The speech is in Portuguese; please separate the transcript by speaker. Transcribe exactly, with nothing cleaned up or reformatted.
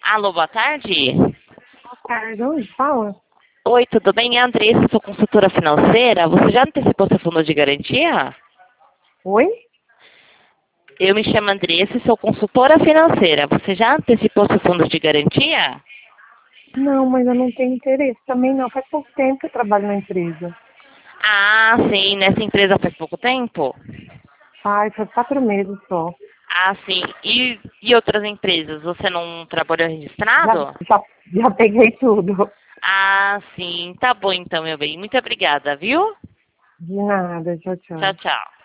Speaker 1: Alô, boa tarde.
Speaker 2: Boa tarde, onde fala?
Speaker 1: Oi, tudo bem? É a Andressa, sou consultora financeira. Você já antecipou seu fundo de garantia?
Speaker 2: Oi?
Speaker 1: Eu me chamo Andressa e sou consultora financeira. Você já antecipou seu fundo de garantia?
Speaker 2: Não, mas eu não tenho interesse também não. Faz pouco tempo que eu trabalho na empresa.
Speaker 1: Ah, sim. Nessa empresa faz pouco tempo?
Speaker 2: Ai, faz quatro meses só.
Speaker 1: Ah, sim. E, e outras empresas? Você não trabalhou
Speaker 2: Já,
Speaker 1: registrado?
Speaker 2: já, já peguei tudo.
Speaker 1: Ah, sim. Tá bom então, meu bem. Muito obrigada, viu?
Speaker 2: De nada, tchau,
Speaker 1: Tchau,
Speaker 2: tchau.
Speaker 1: tchau.